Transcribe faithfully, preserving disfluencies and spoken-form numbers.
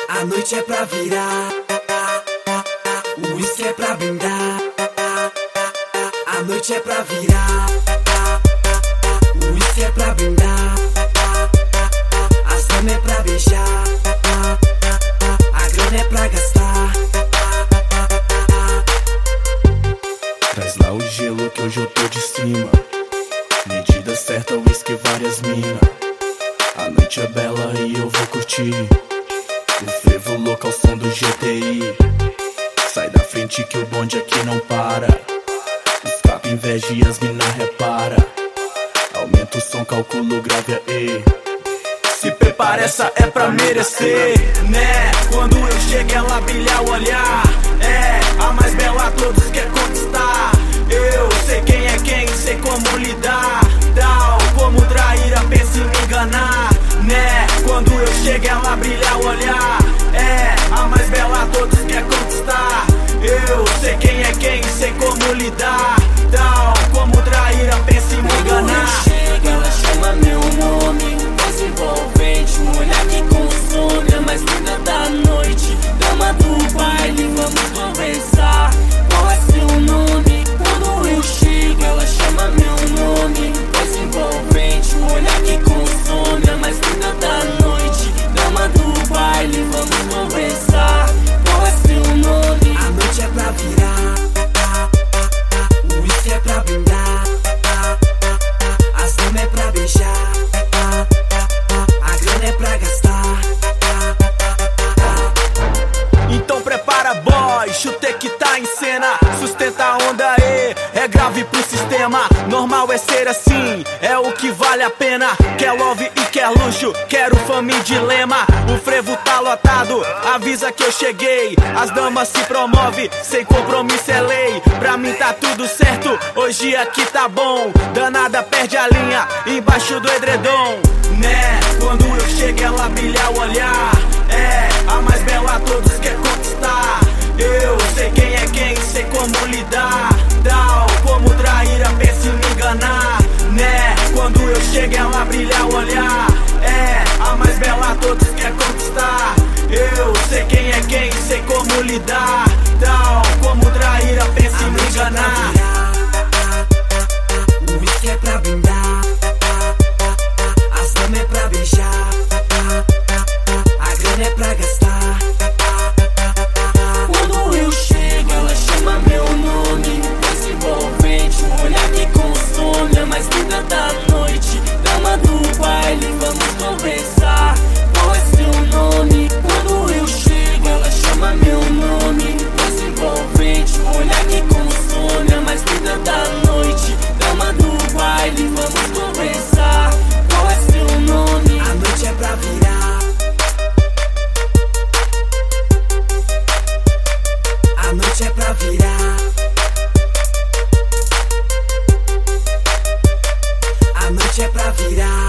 A noite é pra virar, o uísque é pra brindar. A noite é pra virar, o uísque é pra brindar. As damas é pra beijar, a grana é pra gastar. Traz lá o gelo que hoje eu tô de cima. Medida certa, uísque e várias mina. A noite é bela e eu vou curtir o frevo louco ao som do G T I. Sai da frente que o bonde aqui não para. Escapa inveja e as mina repara. Aumenta o som, calculo grave aí. Se prepara, essa é pra merecer, né? Quando eu chego ela brilha o olhar. É, a mais bela todos quer conquistar. Eu sei quem é quem, sei como lidar. Tal como traíra, pensa em me enganar, né? Quando eu chego ela brilha o olhar. É, a mais bela todos quer conquistar. Eu sei quem é quem, sei como lidar. Tal como traíra, pensa em me enganar. Quando eu chego ela chama meu nome. Mais envolvente, um olhar que consome. A mais linda da noite, dama do baile, vamos conversar. Qual é seu nome? Quando eu chego ela chama meu nome. Mais envolvente, um olhar que consome. A mais linda da noite, dama do baile, vamos conversar. Qual é seu nome? A noite é pra virar, o uísque é pra brindar. As damas é pra beijar, a grana é pra gastar. Então prepara, boy, chute que tá em cena. Sustenta a onda aí, é grave pro sistema. Normal é ser assim, é o que vale a pena. Quer love e quer luxo, quero fama e dilema. O frevo tá lotado, avisa que eu cheguei. As damas se promove, sem compromisso é lei. Pra mim tá tudo certo, hoje aqui tá bom. Danada perde a linha, embaixo do edredom, né? Quando eu chego ela brilha o olhar. É, a mais bela todos quer conquistar. Eu sei quem é quem, sei como lidar. Tal como traíra, pensa em me enganar, né? Quando eu chego ela brilha o olhar. É, a mais bela todos quer conquistar. Eu sei quem é quem, sei como lidar. Tal como traíra, pensa em me enganar. O uísque é pra brindar, as damas é pra beijar, a grana é pra gastar. Quando eu chego ela chama meu nome. Mais envolvente, um olhar que consome. A mais linda da noite, dama do baile, vamos conversar. Qual é seu nome? Quando eu chego ela chama meu nome. Mais envolvente, um olhar que consome. A mais linda da noite, dama do baile, vamos conversar. Qual é seu nome? A noite é pra virar, a noite é pra virar, a noite é pra virar.